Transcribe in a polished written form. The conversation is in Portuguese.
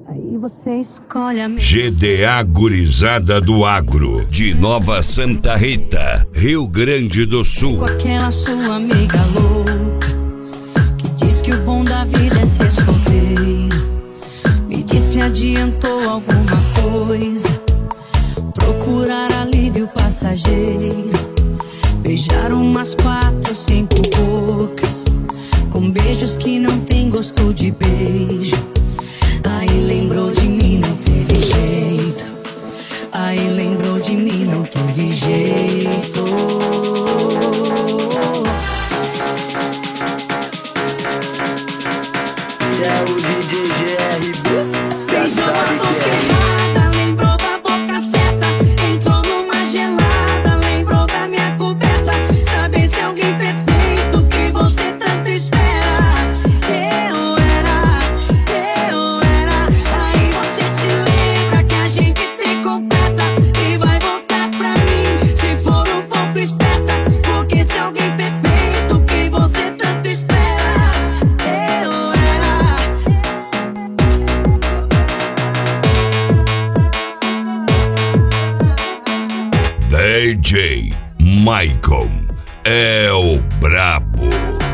Aí você escolhe a GDA Gurizada do Agro, de Nova Santa Rita, Rio Grande do Sul. com aquela sua amiga louca que diz que o bom da vida é ser solteiro. Me disse se adiantou alguma coisa, procurar alívio passageiro. Beijar umas 4 ou 5 bocas, com beijos que não tem gosto de beijo. Aí lembrou de mim, não teve jeito. Aí lembrou de mim, não teve jeito. É o DJ GRB. Beijou a boca errada, lembrou da boca certa. Entrou numa gelada, lembrou da minha coberta. Saber se alguém perfeito que você tanto espera. Eu era. Aí você se lembra que a gente se completa e vai voltar pra mim se for um pouco esperta. Porque se alguém perfeito que você tanto espera. Eu era. DJ Michael é o brabo.